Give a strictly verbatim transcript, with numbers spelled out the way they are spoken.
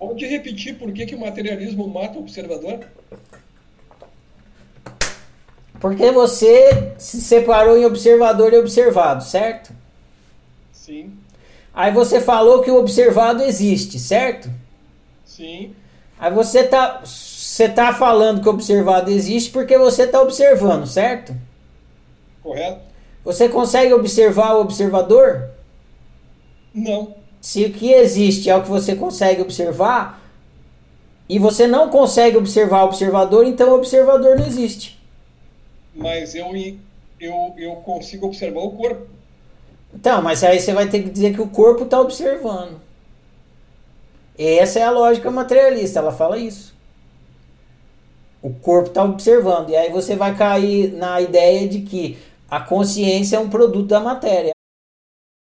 Pode repetir por que, que o materialismo mata o observador? Porque você se separou em observador e observado, certo? Sim, Aí você falou que o observado existe, certo? sim, Aí você tá, você tá falando que o observado existe porque você tá observando, certo? correto? Você consegue observar o observador? Não, Se o que existe é o que você consegue observar e você não consegue observar o observador, então o observador não existe. mas eu, eu, eu consigo observar o corpo. Então, mas aí você vai ter que dizer que o corpo está observando. Essa é a lógica materialista, ela fala isso. O corpo está observando. E aí você vai cair na ideia de que a consciência é um produto da matéria.